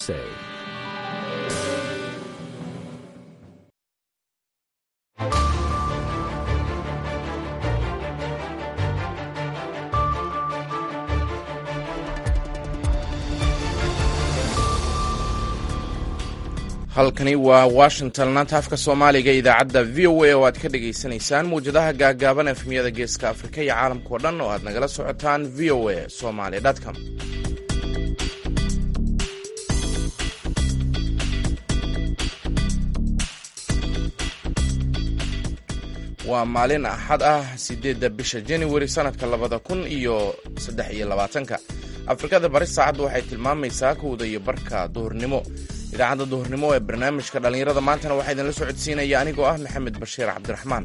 Say. halkani waa washington laanta afka soomaaliga idaacadda v o a oo aad ka dhagaysanaysaan mawjadaha gaagaaban efmiyada geeska afrika iyo caalamka o dhan oo aad nagala socotaan v o a somaly.com. waa maalin axad ah 8 bisha january sanadka 2023 afrikada bari saacaddu waxay tilmaamaysaa 1:15 duhurnimo. idaacadda duhurnimo ee barnaamijka dhallinyarada maantana waxaa idinla socodsiinaya anigoo ah maxamed bashiir cabdiraxmaan.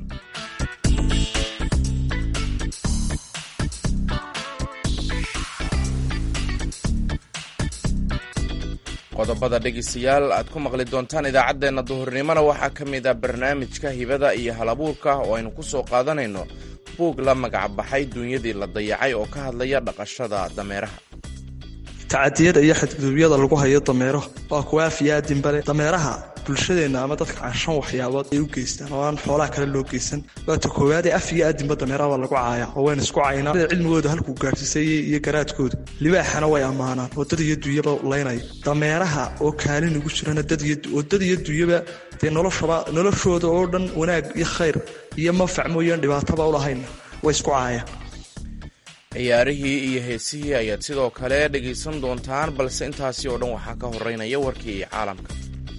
qodobada dhegeystayaal aad ku maqli doontaan idaacaddeenna duhurnimona waxaa ka mid ah barnaamijka hibada iyo halabuurka oo aynu ku soo qaadanayno buug la magacbaxay duunyadii la dayacay oo ka hadlaya dhaqashada dameeraha. tacadiyada iyo xadgudubyada lagu hayo dameero waa kuwa afiyaadinbale dameeraha bulshadeenna ama dadka aan 5 waxyaabood ay u geystaan oo aan xoolaha kale loo geysan. waata koowaad ee afiyaadinba dameeraha waa lagu caaya oo wayna isku caynaa cilmigooda halkuu gaarsiisay iyo garaadkooda. libaaxana way ammaanaan oo dad iyo duuyaba leynay dameeraha oo kaalin ugu jirana dad iyo duuyaba dee noloshooda oo dhan wanaag iyo khayr iyo manfac mooyaan dhibaataba u lahayn way isku caaya. ciyaarihii iyo heesihii ayaad sidoo kale dhegaysan doontaan, balse intaasi oo dhan waxaa ka horeynaya warkii caalamka.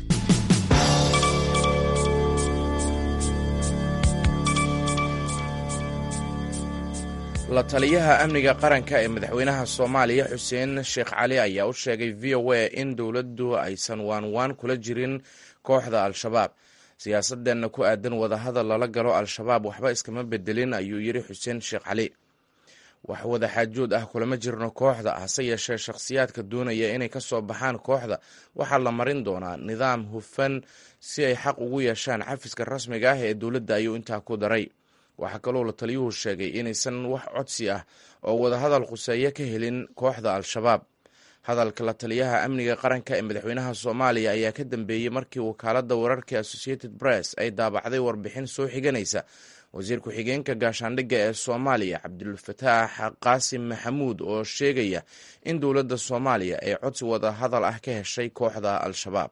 la taliyaha amniga qaranka ee madaxweynaha soomaaliya xuseen sheekh cali ayaa u sheegay v o a in dowladdu aysan waanwaan kula jirin kooxda al-shabaab. siyaasadeenna ku aadan wadahadal lala galo al-shabaab waxba iskama bedelin, ayuu yidhi xuseen sheekh cali. wax wada xaajood ah kulama jirno kooxda, hase yeeshee shakhsiyaadka doonaya inay ka soo baxaan kooxda waxaa la marin doonaa nidaam hufan si ay xaq ugu yeeshaan xafiska rasmiga ah ee dowladda, ayuu intaa ku daray. waxaa kaloo la taliyuhu sheegay inaysan wax codsi ah oo wadahadal khuseeya ka helin kooxda al-shabaab. hadalka la taliyaha amniga qaranka ee madaxweynaha soomaaliya ayaa ka dambeeyey markii wakaaladda wararka associated press ay daabacday warbixin soo xiganaysa wasiir ku-xigeenka gaashaandhigga ee soomaaliya cabdulfataax qaasim maxamuud oo sheegaya in dowladda soomaaliya ay codsi wada hadal ah ka heshay kooxda al-shabaab.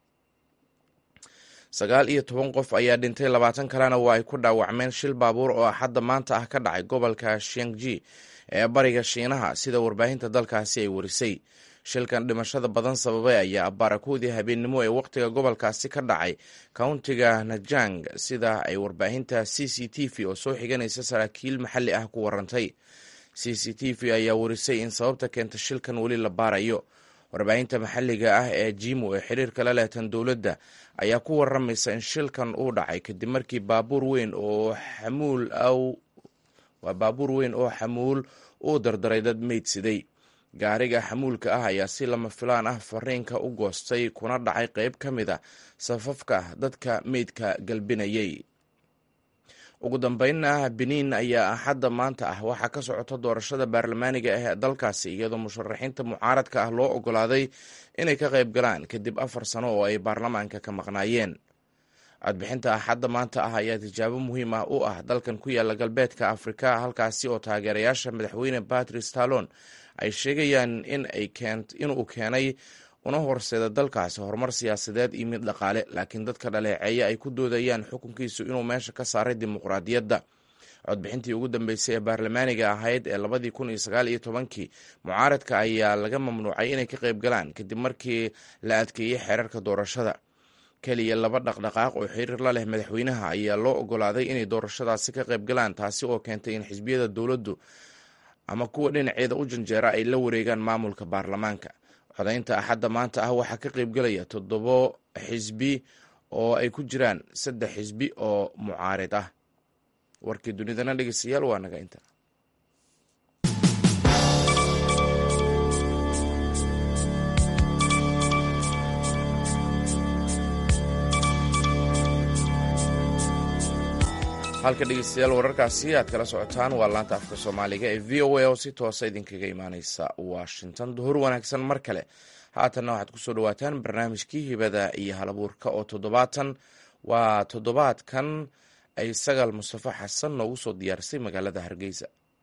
19 qof ayaa dhintay, 20 kalena waa ay ku dhaawacmeen shil baabuur oo axadda maanta ah ka dhacay gobolka Shanxi ee bariga Shiinaha, sida warbaahinta dalkaasi ay warisay. shilkan dhimashada badan sababay ayaa abbaarakoodii habeennimo ee wakhtiga gobolkaasi ka dhacay countiga Najang, sida ay warbaahinta CCTV oo soo xiganaysa saraakiil maxalli ah ku warantay. CCTV ayaa warisay in sababta keenta shilkan weli la baarayo. warbaahinta maxalliga ah ee Jimo ee xiriirka la leetan dowladda ayaa ku waramaysa in shilkan uu dhacay kadib markii baabuur weyn oo xamuul uu dardaray dad meydsiday. gaariga xamuulka ah ayaa si lama filaan ah fariinka u goostay kuna dhacay qayb ka mid a safafka dadka meydka galbinayay. ugu dambeynna Benin ayaa axadda maanta ah waxaa ka socota doorashada baarlamaaniga ah ee dalkaasi, iyadoo musharaxiinta mucaaradka ah loo ogolaaday inay ka qayb galaan kadib 4 sano oo ay baarlamaanka ka maqnaayeen. codbixinta axadda maanta ah ayaa tijaabo muhiim ah u ah dalkan ku yaala galbeedka afrika, halkaasi oo taageerayaasha madaxweyne Patrice Talon ay sheegayaan inuu keenay una horseeda dalkaasi horumar siyaasadeed iyo mid dhaqaale, laakiin dadka dhaleeceeya ay ku doodayaan xukunkiisu inuu meesha ka saaray dimuqraadiyadda. codbixintii ugu dambeysay ee baarlamaaniga ahayd ee 2019 mucaaradka ayaa laga mamnuucay inay ka qayb galaan kadib markii la adkeeyey xeerarka doorashada. keliya 2 dhaqdhaqaaq oo xiriir la leh madaxweynaha ayaa loo ogolaaday inay doorashadaasi ka qayb galaan, taasi oo keentay in xisbiyada dowladdu ama kuwa dhinaceeda u janjeera ay la wareegaan maamulka baarlamaanka. codaynta axadda maanta ah waxaa ka qaybgelaya 7 xisbi oo ay ku jiraan 3 xisbi oo mucaarid ah. warkii dunidana dhegeystayaal waa naga inta. halka dhegeystayaal wararkaasi aad kala socotaan waa laanta afka soomaaliga ee v o a oo si toosa idinkaga imaaneysa Washington. duhur wanaagsan mar kale. haatanna waxaad kusoo dhawaataan barnaamijkii hibada iyo halabuurka oo toddobaadkan ay Sagal Mustafa Xasan noogu soo diyaarisay magaalada Hargeysa.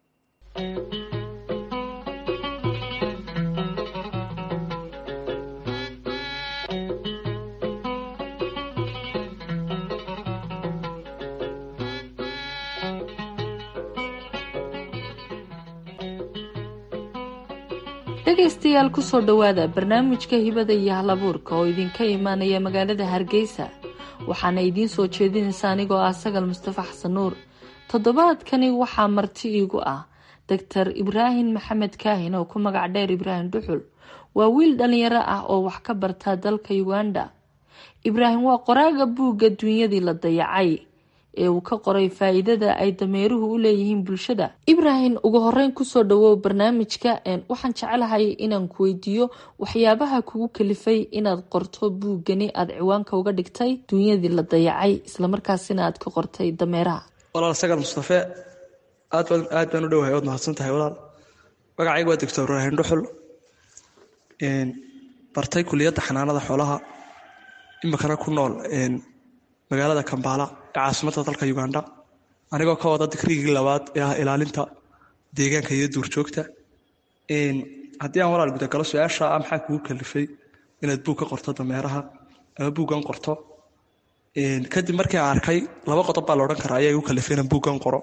dhegaystayaal kusoo dhawaada barnaamijka hibada iyo halabuurka oo idinka imaanaya magaalada Hargeysa. waxaana idiin soo jeedinaysa anigoo ah Sagal Mustafa Xasan Nuur. toddobaadkani waxaa marti iigu ah Dr. Ibraahim Maxamed Kaahin oo ku magac dheer Ibraahim Dhuxul. waa wiil dhalinyaro ah oo wax ka barta dalka Uganda. Ibraahim waa qoraaga buugga Dunyadii la dayacay ee uu ka qoray faa'iidada ay dameeruhu u leeyihiin bulshada. Ibraahim, ugu horeyn kusoo dhawow barnaamijka. waxaan jecelahay inaan ku weydiiyo waxyaabaha kugu kalifay inaad qorto buuggani aad ciwaanka uga dhigtay Dunyadii la dayacay isla markaasina aad ka qortay dameeraha. walaal Sagal Mustafa, aad baan u dhowahay, waad mahadsantahay walaal. magacaygu waa Dr. Ibraahim Dhuxul, bartay kulliyadda xanaanada xoolaha, imikana ku nool magaalada Kampala ee caasimadda dalka Uganda, anigoo ka wada digrigii labaad ee ah ilaalinta deegaanka iyo duurjoogta. haddii aan walaal guda galo su-aasha maxaa kugu kalifay inaad buug ka qorto dameeraha ama buuggan qorto, kadib markii aan arkay laba qodob baa la odhan karaa ayaa igu kalifay inaan buuggan qoro.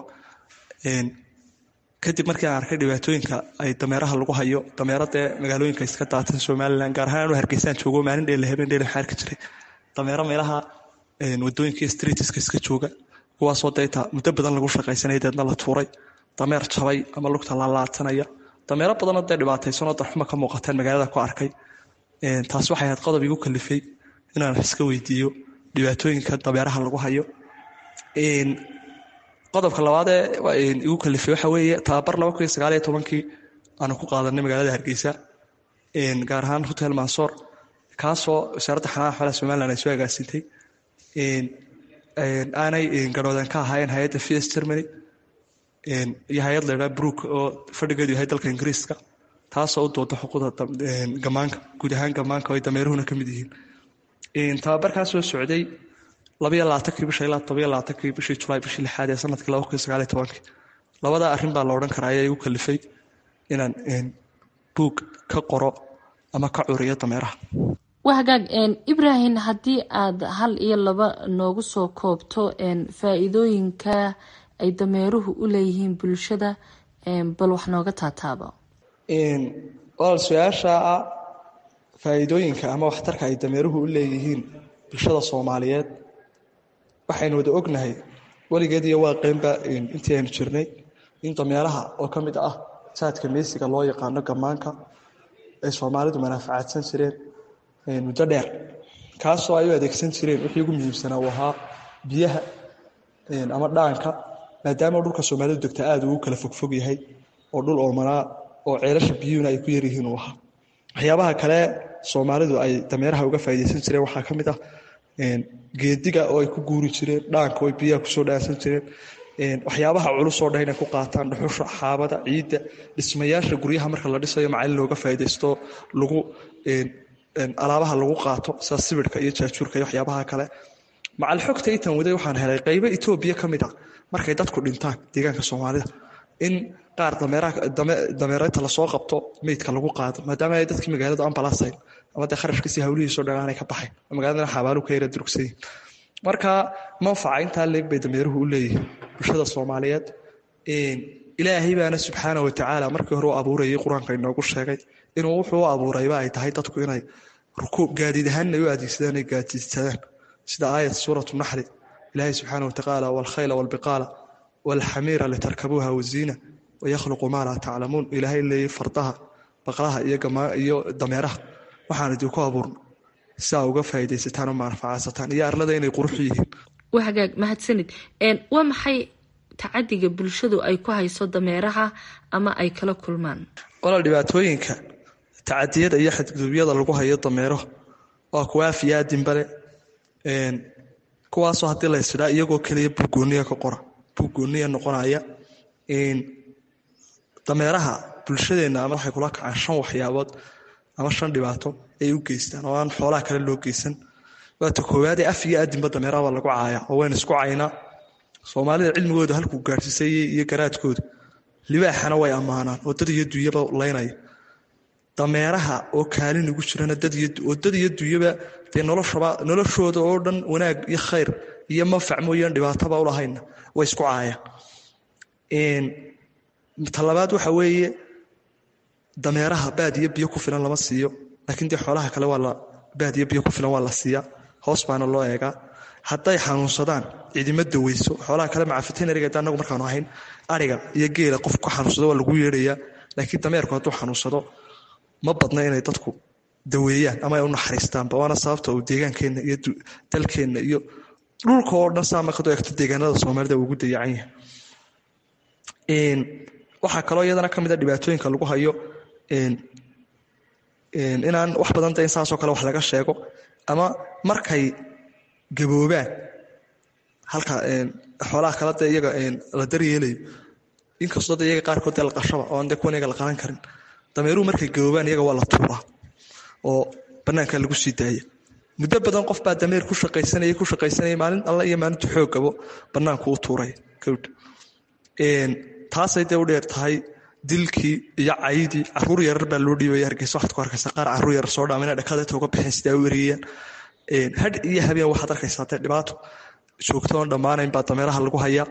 kadib markii aan arkay dhibaatooyinka ay dameeraha lagu hayo, dameeradee magaalooyinka iska daatan Somaliland, gaar ahaan Hargeysaan joogo, maalin dheer habeen dheer waxaan arki jiray dameero meelaha wadooyinka streetska iska jooga, kuwaasoo deeta muddo badan lagu shaqaysanay deedna la tuuray, dameer jabay ama lugta laalaatanaya, dameero badan oo dhibaataysan oo darxuma ka muuqataan magaalada ku arkay. taas waxay ahayd qodob igu kalifay inaan iska weydiiyo dhibaatooyinka dameeraha lagu hayo. qodobka labaad ee igu kalifay waxa weeye tababar 2019 aanu ku qaadanay magaalada Hargeysa, gaar ahaan Hotel Mansour, kaasoo wasaaradda xanaanada xoolaha Somaliland ay soo agaasintay. aanay garoodan ka ahaayeen hay'adda FS Germany iyo hay'ad la yiraahdo Brook oo fadhigeedu yahay dalka Ingiriiska, taasoo u dooda xuquuqda gamaanka, guud ahaan gamaanka oo dameeruhuna ka mid yihiin. tababarkaas soo socday 22 bishii ilaa 27 bishii July bishii 6 ee sanadkii 2019. labada arrin baa la odhan karaa ayaa igu kalifay inaan buug ka qoro ama ka curiyo dameeraha. wahagaag Ibraahim, haddii aad hal iyo laba noogu soo koobto faa'iidooyinka ay dameeruhu u leeyihiin bulshada, bal wax nooga taataabo. walaal su-aasha faa'iidooyinka ama waxtarka ay dameeruhu u leeyihiin bulshada Soomaaliyeed waxaynu wada ognahay weligeed iyo waaqeynba intii aynu jirnay in dameeraha oo ka mid ah saadka meesiga loo yaqaano gamaanka ay Soomaalidu manaafacaadsan jireen muddo dheer, kaasoo ay u adeegsan jireen wixii ugu muhiimsanaa uu ahaa biyaha ama dhaanka, maadaama dhulka Soomaalidu degta aad ugu kala fogfog yahay oo dhul oomanaa oo ceelasha biyuhuna ay ku yar yihiin uu ahaa. waxyaabaha kale Soomaalidu ay dameeraha uga faa'iideysan jireen waxaa ka mid ah geediga oo ay ku guuri jireen, dhaanka oo ay biyaha kusoo dhaansan jireen, waxyaabaha culus oo dhan inay ku qaataan, dhuxusha, xaabada, ciidda, dhismayaasha guryaha marka la dhisayo macallin looga faa'iideysto lagu alaabaha lagu qaato sida sibirka iyo jaajuurka iyo waxyaabaha kale. macal xogta intan waday waxaan helay qaybo Itoobiya ka mid ah markay dadku dhintaan deegaanka Soomaalida in qaar dameeraha la soo qabto meydka lagu qaado, maadaama ay dadkii magaalada ambalaasay ama kharashkiisa hawlihiisa dhan aanay ka baxay, magaalada xabaalu ka yara durugsan. marka manfaca inta leeg bay dameeruhu u leeyihiin bulshada Soomaaliyeed. ilaahay baana subxaanahu wa ta'aala markii hore uu abuurayay quraanka inoogu sheegay inuu wuxuu abuurayba ay tahay dadku inay rukuub gaadiid ahaan u adeegsadaan ay gaadiidsadaan, sida aayad suuratu Nahl ilaahay subxaanahu wa ta'aala wal khayla wal biqala wal hamira litarkabuha wa zina wa yakhluqu ma la ta'lamun. ilaahay leeyahay fardaha, baqlaha iyo dameeraha waxaan idinku abuurnay saa uga faa'iideysataan oo manfaacsataan iyo arlada inay qurux yihiin. wahagaag mahadsanid. waa maxay tacadiga bulshadu ay ku hayso dameeraha ama ay kala kulmaan? walaal dhibaatooyinka tacadiyada iyo xadgudubyada lagu hayo dameero waa kuwa afiyaadin bale, kuwaasoo haddii la isdhaa iyagoo keliya buugooniya ka qora, buugooniya noqonaya. dameeraha bulshadeenna ama waxay kula kacaan 5 waxyaabood ama 5 dhibaato ay u geystaan oo aan xoolaha kale loo geysan. waata koowaadee af iyo aadinba dameeraha baa lagu caayaa oo wayna isku caynaa. soomaalida cilmigooda halkuu gaadhsiisay iyo garaadkooda libaaxana way ammaanaan oo dad iyo dunyaba laynaya. dameeraha oo kaalin ugu jirana dad iyo dunyaba dee noloshooda oo dhan wanaag iyo khayr iyo manfac mooyaan dhibaataba u lahayna way isku caayaan. talabaad waxa weeye dameeraha baad iyo biyo ku filan lama siiyo, laakiin dee xoolaha kale baad iyo biyo ku filan waa la siiyaa, hoos baana loo eegaa. hadday xanuunsadaan cidima daweyso. xoolaha kale macafitinariga anagu markaanu ahayn ariga iyo geela qof ku xanuunsado waa lagu yeedhayaa, laakiin dameerku hadduu xanuunsado ma badna inay dadku daweeyaan ama ay u naxariistaanba. waana sababta uu deegaankeenna iyo dalkeenna iyo dhulka oo dhan saa markaad u eegto deegaanada soomaalida uu ugu dayacan yahay. waxaa kaloo iyadana ka mid a dhibaatooyinka lagu hayo inaan wax badan in saasoo kale wax laga sheego, ama markay gaboobaan halka xoolaha kale dee iyaga la daryeelayo, inkastoo de iyaga qaarkood dee la qashaba oo aan dee kuwan iyaga la qalan karin. dameeruhu markay gaboobaan iyaga waa la tuuraa oo bannaanka lagu sii daaya. muddo badan qof baa dameer ku shaqaysanaya maalin alla iyo maalintu xoog gabo bannaanku u tuuray kowdha. taasay dee u dheer tahay dilkii iyo caydii. caruur yarar baa loo dhiibaya Hargeysa. waxaad ku arkaysaa qaar caruur yarar soo dhaamina dhakada uga baxeen sidaa u eriyeen. hadh iyo habeen waxaad arkaysaa dee dhibaato joogto oon dhammaanayn baa dameeraha lagu hayaa.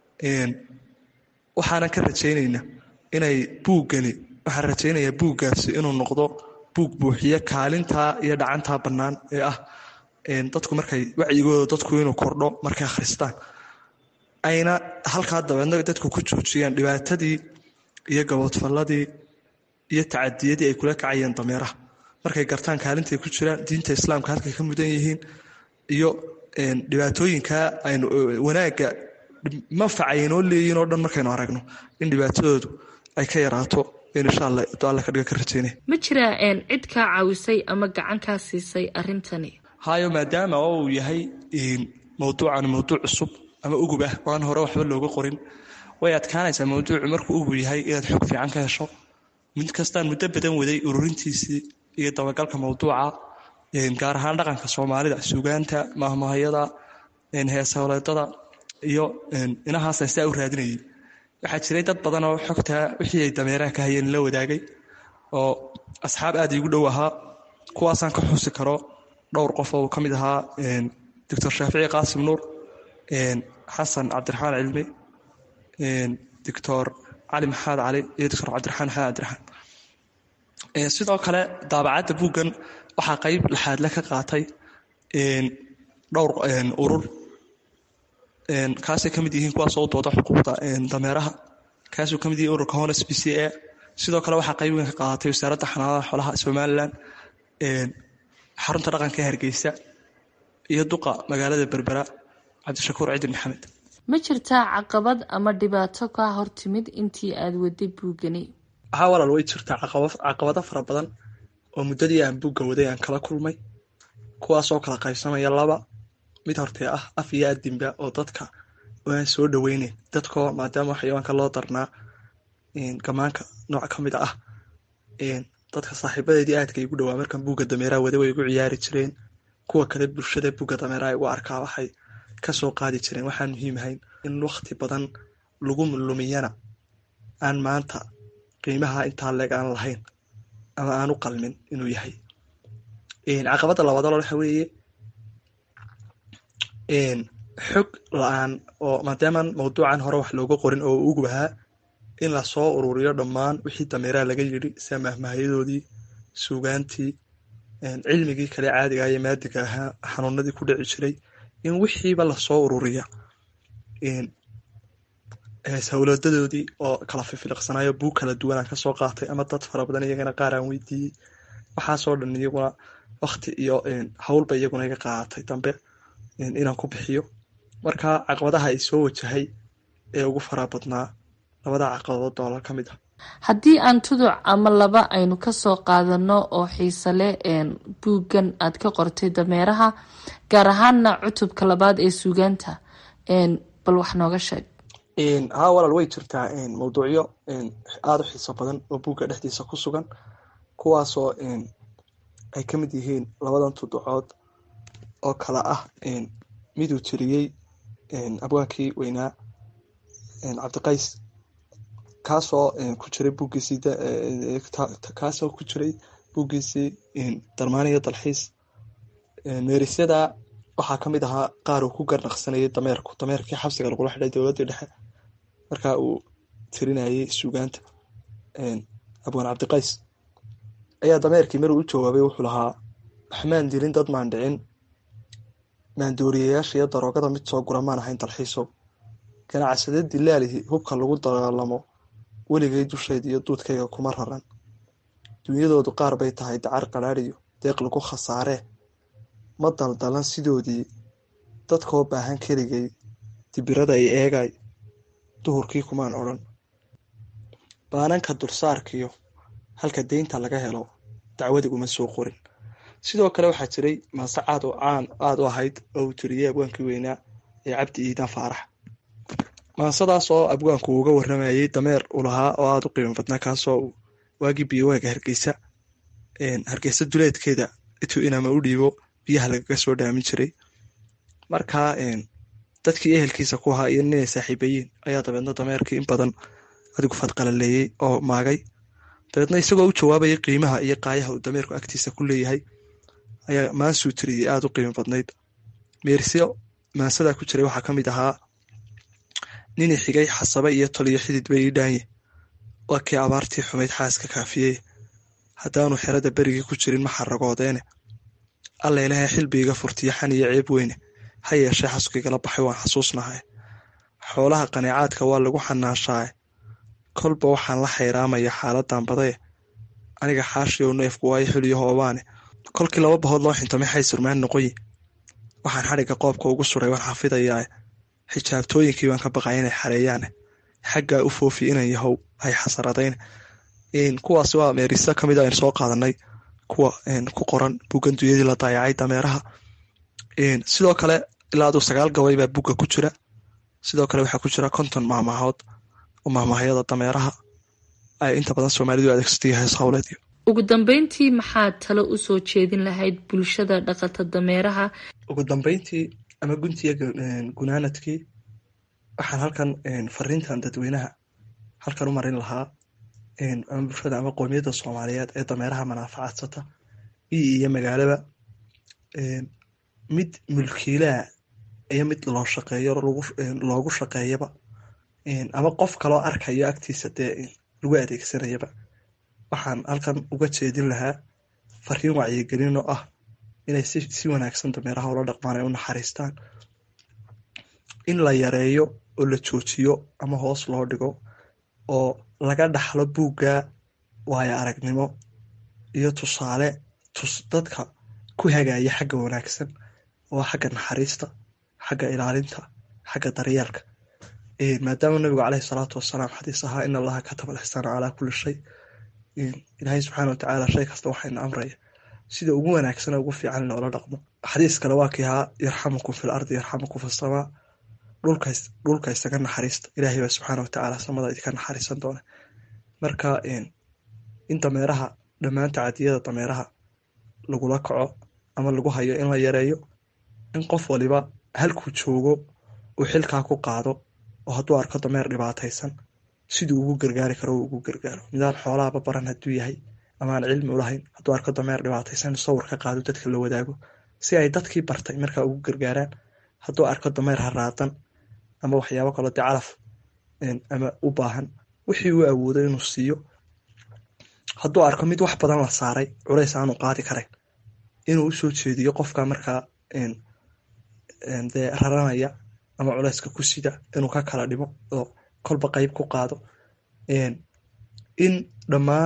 waxaanan ka rajaynaynaa inay waxaan rajaynayaa buuggaasi inuu noqdo buug buuxiya kaalintaa iyo dhacantaa bannaan ee ah dadku markay wacyigooda dadku inuu kordho markay akhristaan, ayna halkaa dabeedna dadku ku joojiyaan dhibaatadii iyo gaboodfalladii iyo tacadiyadii ay kula kacayeen dameeraha. markay gartaan kaalintay ku jiraan, diinta islaamka halkay ka mudan yihiin, iyo dhibaatooyinka aynu wanaagga manfacaynoo leeyihin oo dhan markaynu aragno in dhibaatadoodu ay ka yaraato. insha allah alla ka dhiga ka rajaynaya. ma jiraa cid kaa caawisay ama gacan kaa siisay arrintani? hayo maadaama oo uu yahay mawduucan mawduuc cusub ama ugub ah oo aan hore waxba looga qorin, way adkaanaysaa mawduucu markuu ugub yahay inaad xog fiican ka hesho. mid kastaan muddo badan waday ururintiisii iyo dabagalka mawduuca, gaar ahaan dhaqanka soomaalida, suugaanta, mahmahayada, heesawleedada iyo inahaasa sidaa u raadinayay. waxaa jiray dad badan oo xogtaa wixii ay dameeraha ka hayeen la wadaagay oo asxaab aad iigu dhow ahaa. kuwaasaan ka xusi karo dhowr qof oo ka mid ahaa doctor shaafici qaasim nuur, xasan cabdiraxmaan cilmi, doctor cali maxamed cali iyo doctor cabdiraxmaan maxamed cabdiraxmaan. sidoo kale daabacadda buuggan waxaa qayb laxaadle ka qaatay dhowr urur, kaasay ka mid yihiin kuwaasoo u dooda xuquuqda dameeraha. kaasuu ka mid yahay ururka Honest PCA. sidoo kale waxaa qayb weyn ka qaadatay wasaaradda xanaanada xoolaha Somaliland, xarunta dhaqanka ee Hargeysa iyo duqa magaalada Berbera Cabdishakuur Ciidin Maxamed. ma jirtaa caqabad ama dhibaato ka hortimid intii aad waday buuggani? waxaa walaal way jirtaa caqabado fara badan oo muddadii aan buugga waday aan kala kulmay, kuwaasoo kala qaybsamaya laba. mid hortee ah af iyo aadinba oo dadka waan soo dhaweynayn. dadkoo maadaama xayawaanka loo darnaa gamaanka nooc ka mid ah, dadka saaxiibadeedii aadka igu dhawaa markaan buugga dameeraha waday way igu ciyaari jireen. kuwa kale bulshada buugga dameeraha igu arkaa waxay ka soo qaadi jireen. waxaan muhiim ahayn in waqti badan lagu lumiyana aan maanta qiimaha intaa leeg aan lahayn ama aan u qalmin inuu yahay. caqabadda labaad waxa weeye xog la-aan, oo maadaamaan mawduucan hore wax looga qorin oo ugub ahaa, in lasoo ururiyo dhammaan wixii dameeraha laga yidhi, sida mahmahayadoodii, suugaantii, cilmigii kale caadiga iyo maadiga ahaa, xanuunadii ku dhici jiray, in wixiiba lasoo ururiya. hawladadoodii oo kala fifiliqsanayo buug kala duwanaan ka soo qaatay, ama dad fara badan iyagana qaar aan weydiiyey. waxaasoo dhan iyaguna wakti iyo hawlba iyaguna iga qaadatay dambe inaan ku bixiyo. marka caqabadaha ay soo wajahay ee ugu fara badnaa labada caqabadood oo ka mid ah. haddii aan tuduc ama laba aynu ka soo qaadano oo xiise leh buuggan aad ka qortay dameeraha, gaar ahaanna cutubka labaad ee suugaanta, bal wax nooga sheeg. haa walaal way jirtaa mawduucyo aada u xiiso badan oo buugga dhexdiisa ku sugan, kuwaasoo ay ka mid yihiin labadan tuducood oo kale ah miduu tiriyey abwaankii weynaa cabdiqays kaasoo ku jiray buuggiisii darmaan iyo dalxiis. meerisyada waxaa ka mid ahaa qaar uu ku garnaqsanayay dameerkii xabsiga lagula xidhay dowladdii dhexe markaa uu tirinayay suugaanta. abwaan cabdiqays ayaa dameerkii maruu u jawaabay wuxuu lahaa, waxmaan dilin dad maan dhicin, maandooriyayaasha iyo daroogada mid soo gura maan ahayn dalxiisow, ganacsade dilaalihi hubka lagu dagaalamo weligay dushayda iyo duudkayga kuma raran, dunyadoodu qaar bay tahay dacar qadhaadhiyo deeq lagu khasaaree, ma daldalan sidoodii dadkoo baahan keligay dibirada ay eegay duhurkii kumaan odhan, baananka dulsaarkiyo halka deynta laga helo dacwadi uma soo qorin. sidoo kale waxaa jiray maase aad u ahayd oo uu tiriyey abwaankii weynaa ee cabdi iidaan faarax. maasadaas oo abwaanku uga waramayay dameer uu lahaa oo aada u qiimo badnaa, kaasoo waagii biyowaaga hargeysa duleedkeeda intuu inama u dhiibo biyaha lagaga soo dhaamin jiray. markaa dadkii ehelkiisa ku ahaa iyo ninay saaxiibayiin ayaa dabeedna dameerkii in badan adigu fadqalaleeyey oo maagay. dabeedna isagoo u jawaabayay qiimaha iyo qaayaha uu dameerku agtiisa ku leeyahay ayaa maansuu tiriyey aada u qiimo badnayd. meerisyo maansadaa ku jiray waxaa ka mid ahaa, ninii xigay xasabe iyo toliyo xidid bay ii dhaanye, waa kii abaartii xumayd xaaska kaafiyey, haddaanu xerada berigii ku jirin ma xaragoodeene, alla ilahay xilbiiga furtiyo xan iyo ceeb weyne, ha yeeshee xasukiigala baxay waan xasuusnahay, xoolaha qaneecaadka waa lagu xanaashaaye, kolba waxaan la xayraamaya xaaladan badaye, aniga xaashiyow neefku waayo xuliyo hoobaane, kolkii 2 bahood loo xintamay xay surmaan noqoyi, waxaan xadhigga qoobka ugu suray waan xafidayaae, xijaabtooyinkii baan ka baqay inay xareeyaane, xaggaa u foofi inan yahow hay xasaradayne. kuwaas waa meeriso ka mid a aynu soo qaadanay kuwa ku qoran buggan dunyadii la daayacay dameeraha. sidoo kale ilaa aduu 9 gabay baa bugga ku jira. sidoo kale waxaa ku jira 50 maahmaahood oo maahmaahayada dameeraha ay inta badan soomaalidu adeegsatay hees hawleedyo. ugu dambeyntii maxaad talo u soo jeedin lahayd bulshada dhaqata dameeraha? ugu dambeyntii ama guntiya gunaanadkii waxaan halkan fariintan dadweynaha halkan u marin lahaa, ama bulshada ama qoomiyadda soomaaliyeed ee dameeraha manaafacadsata iyo magaalaba, mid mulkiilaha iyo mid loo shaqeeyo loogu shaqeeyaba, ama qof kaloo arkayo agtiisa dee lagu adeegsanayaba, waxaan halkan uga jeedin lahaa fariin wacyigelin oo ah inay si wanaagsan dameeraha ula dhaqmaan, ay u naxariistaan, in la yareeyo oo la joojiyo ama hoos loo dhigo oo laga dhaxlo buugga waayo aragnimo iyo tusaale dadka ku hagaya xagga wanaagsan oo xagga naxariista, xagga ilaalinta, xagga daryeelka. maadaama nabigu caleyhi salaatu wasalaam xadiis ahaa in allaha kataba alixsaana calaa kulli shay, ilaahay subxaana watacaala shay kasta waxayna amraya sida ugu wanaagsan ugu fiican in loola dhaqmo. xadiis kale waa kii ahaa yarxamukum fi lardi yarxamukum fi samaa, dhulka isaga naxariista, ilaahay baa subxaana watacaala samada idinka naxariisan doona. marka in dameeraha dhammaan tacadiyada dameeraha lagula kaco ama lagu hayo in la yareeyo, in qof waliba halkuu joogo uu xilkaa ku qaado, oo hadduu arko dameer dhibaataysan siduu ugu gargaari karo uu ugu gargaaro. midaan xoolahaba baran hadduu yahay ama aan cilmi u lahayn, hadduu arko dameer dhibaataysan sawir ka qaado dadka la wadaago si ay dadkii bartay markaa ugu gargaaraan. hadduu arko dameer haraadan ama waxyaabo kaloo dee calaf ama u baahan, wixii uu awoodo inuu siiyo. hadduu arko mid wax badan la saaray culays aanu qaadi karayn, inuu usoo jeediyo qofka markaa dee raranaya ama culayska ku sida, inuu ka kala dhimo oo kolba qayb ku qaado. in dhammaan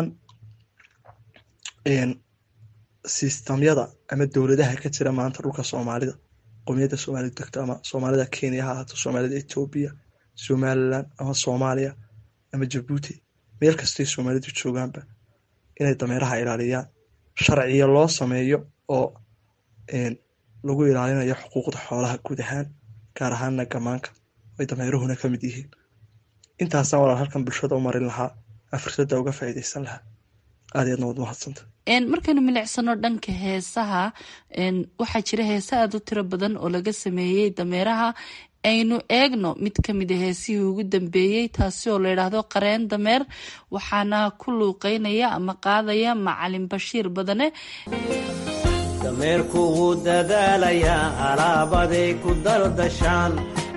sistamyada ama dowladaha ka jira maanta dhulka soomaalida, qowmiyadda soomaalida degto, ama soomaalida Kenya ha ahaato, soomaalida Ethiopia, Somaliland ama Soomaaliya ama Jabuuti, meel kastay soomaalidu joogaanba, inay dameeraha ilaaliyaan, sharciyo loo sameeyo oo lagu ilaalinayo xuquuqda xoolaha guud ahaan, gaar ahaanna gamaanka ay dameeruhuna ka mid yihiin. intaasaan walaal halkan bulshada u marin lahaa, aan fursadda uga faa'iidaysan lahaa. aad aadna waad mahadsanta. markaynu milicsano dhanka heesaha, waxaa jira heesa aada u tiro badan oo laga sameeyey dameeraha. aynu eegno mid kamid a heesihii ugu dambeeyey, taasi oo la yidhaahdo qareen dameer, waxaana ku luuqeynaya ama qaadaya macalin Bashiir Badane. dameerku wuu dadaalayaa alaabaday ku daldashaan,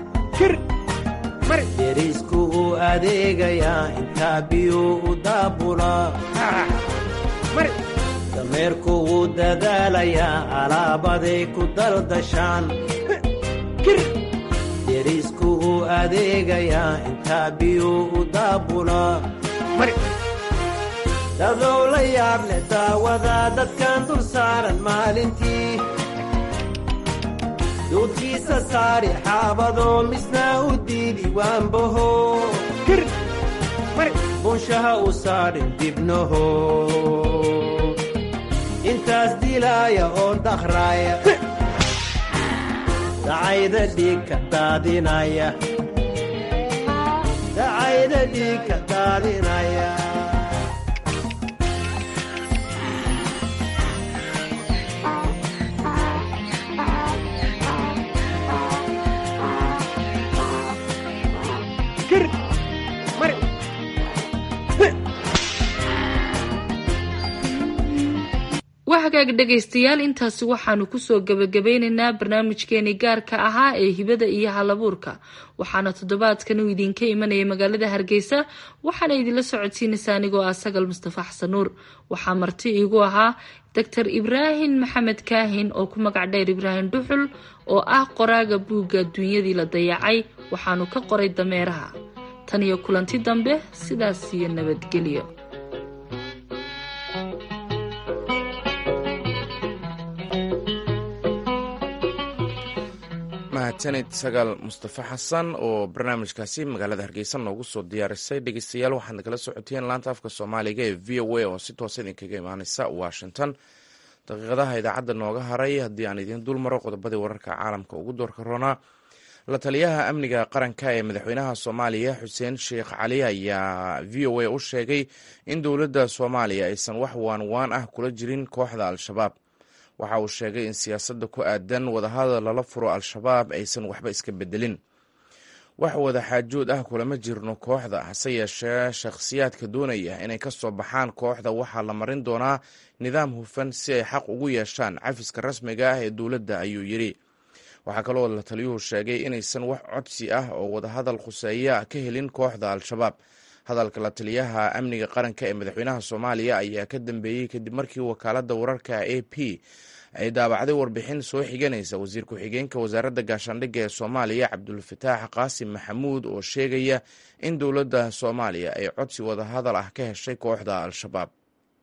derisku uu adeegayaa intaa biyuu u daabulaa. dameerku wuu dadaalayaa alaabaday ku daldashaan, derisku uu adeegayaa intaa biyuu u daabulaa. dadow la yaab leh daawadaa dadkan dul saaran maalintii, duudkiisa saari xaabadoo misna u diidi waanbaho, bunshaha u saarin dibnaho, intaas dilaaya oo dakhraaya, dacayda dhiig ka daadinaya, dacayda dhiig ka daadinaya. waxagaaga dhegaystayaal, intaasi waxaanu kusoo gabagabeynaynaa barnaamijkeeni gaarka ahaa ee hibada iyo halabuurka. waxaana toddobaadkan uu idinka imanaya magaalada Hargeysa, waxaana idinla socodsiinaysaa anigoo ah Sagal Mustafa Xasan Nuur. waxaa marti iigu ahaa Dr. Ibraahim Maxamed Kaahin oo ku magac dheer Ibraahim Dhuxul, oo ah qoraaga buugga Dunyadii la dayacay, waxaanu ka qoray dameeraha. tan iyo kulanti dambe, sidaas iyo nabadgelyo. mahadsanid Sagal Mustafa Xasan oo barnaamijkaasi magaalada Hargeysa noogu soo diyaarisay. dhegeystayaal, waxaad nagala socoteen laanta afka Soomaaliga ee VOA oo si toos idinkaga imaaneysa Washington. daqiiqadaha idaacadda nooga haray haddii aan idiin dul maro qodobadii wararka caalamka ugu doorka roonaa. la taliyaha amniga qaranka ee madaxweynaha Soomaaliya Xuseen Sheekh Cali ayaa VOA u sheegay in dowladda Soomaaliya aysan wax waan ah kula jirin kooxda Al-Shabaab. waxa uu sheegay in siyaasadda ku aadan wadahadal lala furo Al-Shabaab aysan waxba iska bedelin. wax wada xaajood ah kulama jirno kooxda, hase yeeshee shakhsiyaadka doonaya inay ka soo baxaan kooxda waxaa la marin doonaa nidaam hufan si ay xaq ugu yeeshaan cafiska rasmiga ah ee dowladda, ayuu yidhi. waxaa kaloo la taliyuhu sheegay inaysan wax codsi ah oo wadahadal khuseeya ka helin kooxda Al-Shabaab. hadalka la taliyaha amniga qaranka ee madaxweynaha Soomaaliya ayaa ka dambeeyey kadib markii wakaaladda wararka AP ay daabacday warbixin soo xiganaysa wasiir ku-xigeenka wasaaradda gaashaandhigga ee Soomaaliya Cabdulfataax Qaasim Maxamuud oo sheegaya in dowladda Soomaaliya ay codsi wadahadal ah ka heshay kooxda Al-Shabaab.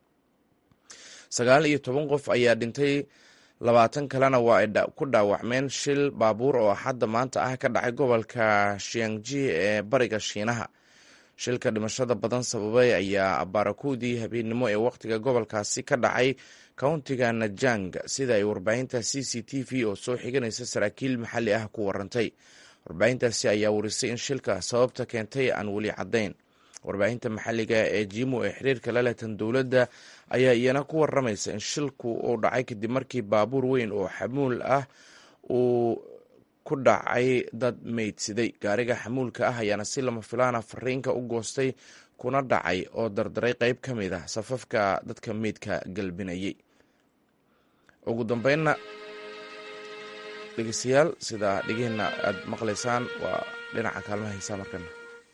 19 qof ayaa dhintay, 20 kalena waa ay ku dhaawacmeen shil baabuur oo hadda maanta ah ka dhacay gobolka Xiangji ee bariga Shiinaha. shilka dhimashada badan sababay ayaa baarakoodii habeenimo ee waqtiga gobolkaasi ka dhacay countiga Najang, sida ay warbaahinta CCTV oo soo xiganaysa saraakiil maxalli ah ku warantay. warbaahintaasi ayaa warisay in shilka sababta keentay aan weli caddayn. warbaahinta maxalliga ee Jimu ee xiriirka la lehtan dowladda ayaa iyana ku waramaysa in shilku uu dhacay kadib markii baabuur weyn oo xamuul ah uu ku dhacay dad meydsiday. gaariga xamuulka ah ayaana si lama filaana fariinka u goostay kuna dhacay oo dardaray qayb ka mid ah safafka dadka meydka galbinayay. ugu dambeynna dhegeystayaal, sida dhegihina aad maqlaysaan, waa dhinaca kaalmaha heesaa markana.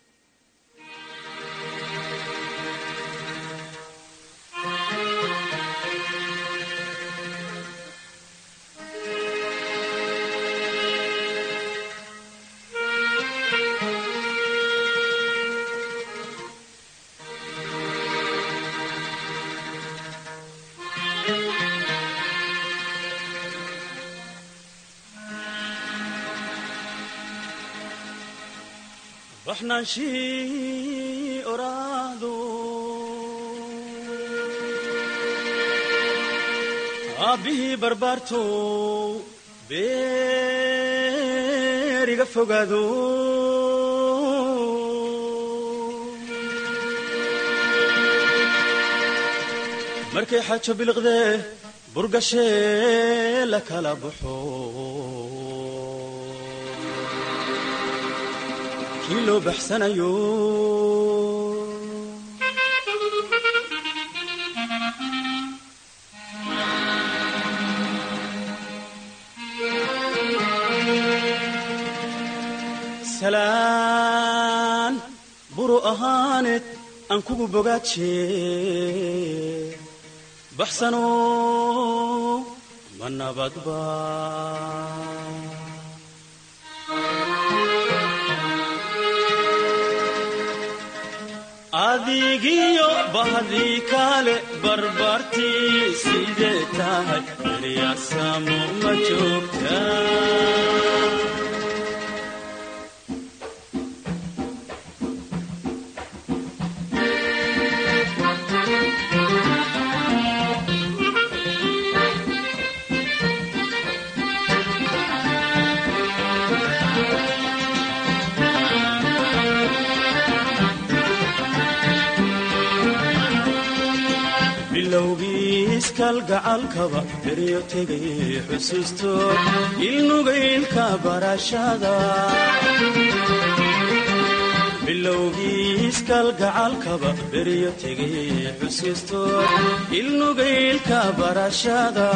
baxnaanshihi oraahdo aabbihii barbaarto beeriga fogaado markay xaajo biliqdee burgashee la kala baxo kii loo baxsanayo salaan buru ahaaneed aan kugu bogaaje baxsano ma nabadba adigiyo bahdii kale barbartii sidee tahay eryaasamo ma joogta kalgacalkaba beryo tegay xusuusto ilnugaylka barashada bilowgiis kalgacalkaba beryo tegay xusuusto ilnugaylka barashada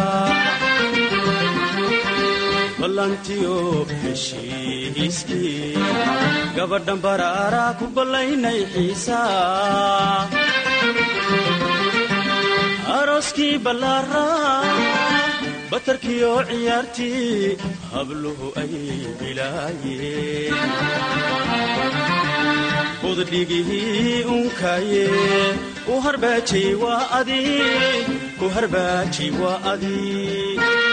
ballantiyo heshiiskii gabadhan baraaraa ku ballaynay xiisaa arooskii ballaaraa batarkiyo ciyaartii habluhu ay bilaayeen budhigihii unkaaye u harbaajay waa adii ku harbaajay waa adii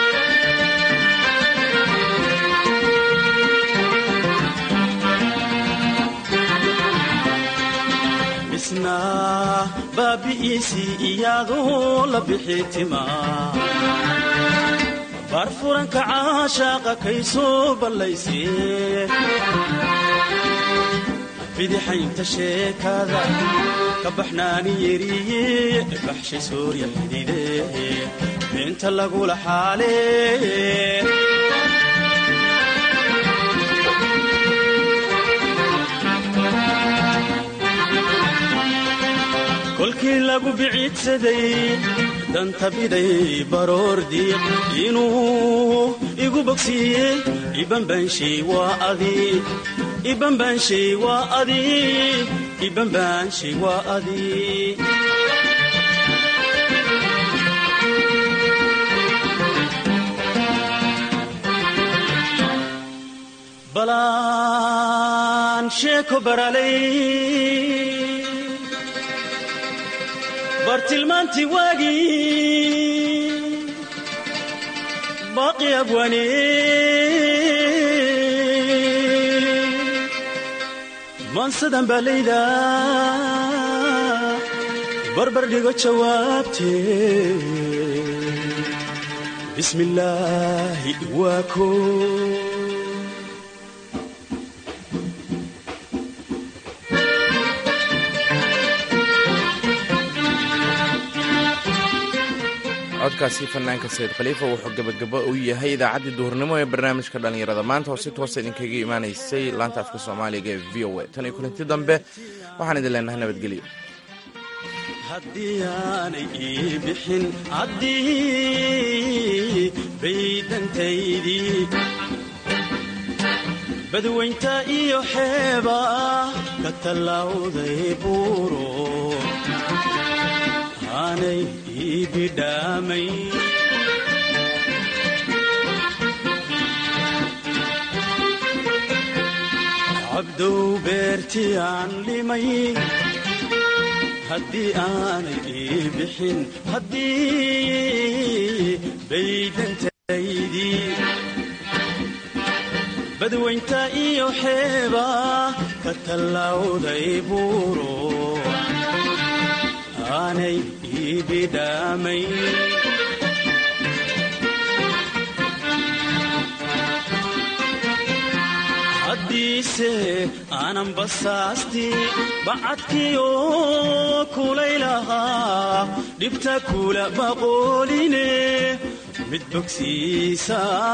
isna baabi'iisii iyaadoo la bixiitimaa baarfuranka caashaaqa kay soo ballaysee bidixaynta sheekada ka baxnaani yeriye baxshi soorya xididee beenta lagula xaalee kolkii lagu biciidsaday danta biday baroor diiq inuu igu bogsiiye ibanbaanshay waa adii ibanbaanshay waa adii ibanbaanshay waa adii balaan sheeko baralay bartilmaantii waagii baaqi abwaane maansadan baa laydaa barbar dhigo jawaabtee bismi illaahi waa koo codkaasi fanaanka sayid khaliifa wuxuu gabagabo u yahay idaacaddii duhurnimo ee barnaamijka dhallinyarada maanta oo si toosa idinkaga imaanaysay laanta afka soomaaliga ee v o a tan iyo kulanti dambe waxaan idin leenahay nabadgelyo haddii aanay ii bixin caddii baydantaydii badwaynta iyo xeeba ka tallawday buuro aanay ii bidhaamay cabdow beertii aan limay haddii aanay ii bixin haddii baydantaydii badwaynta iyo xeeba ka tallawday buuro aanay ii bidhaamay bogsiise aanan basaasti bacadkiyo kulaylahaa dhibta kula baqooline mid bogsiisa